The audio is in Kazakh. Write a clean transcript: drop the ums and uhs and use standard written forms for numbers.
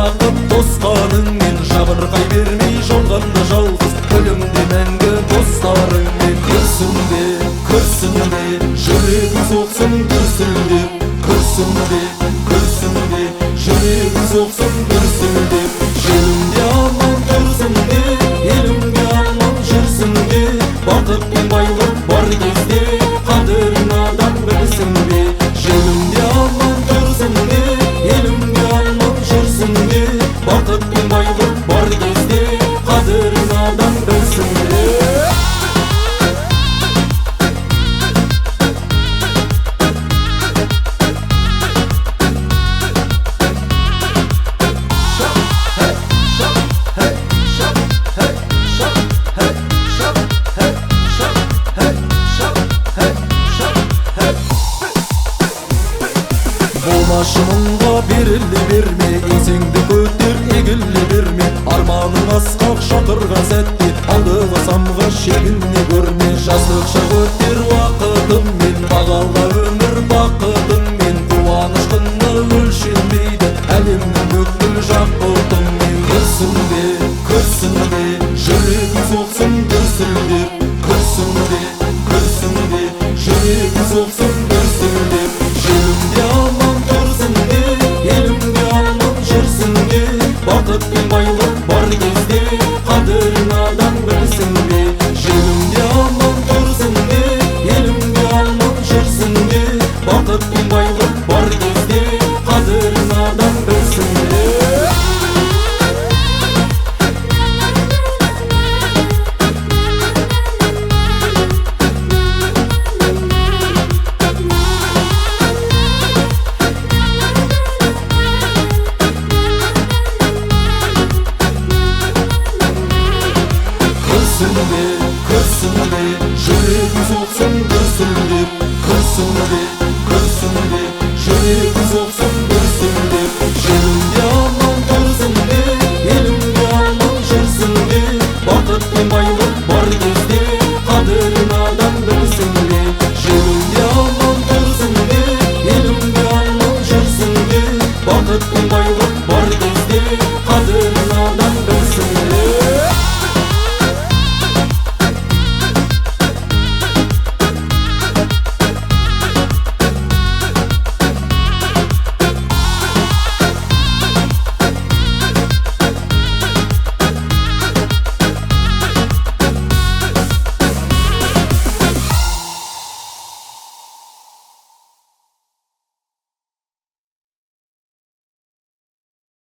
бақыт тосқаныңмен, жабырқай бермей жолғанда жалғыз, күліңде мәңгі достарыңмен. Күрсінбе, күрсінбе, жүрегің соқсын дүрсілдеп. Күрсінбе, күрсінбе, жүрегің соқсын дүрсілдеп. Желімде аман тұрсын деп, елімде аман жүрсін деп. Бақыт пен байлық бар кезде қадірін адам білсін бе. Желімде аман тұрсын деп, елімде аман жүрсін деп. Бақыт пен байлық бар кезде қадірін адам білсін бе. Болмашымыңға беріле берме, еңсеңді көтер егіле берме. Арманың асқақ шақырған сәтте, алдыға самға шегіне көрме. Жастықша өтер уақытыңмен, бағала өмір бақытыңмен. Қуаныш құны өлшенбейді әлемнің бүкіл жақ бұлтыңмен. Күрсінбе, күрсінбе, жүрегің соқсын дүрсілдеп. Күрсінбе, күрсінбе, жүрегің соқсын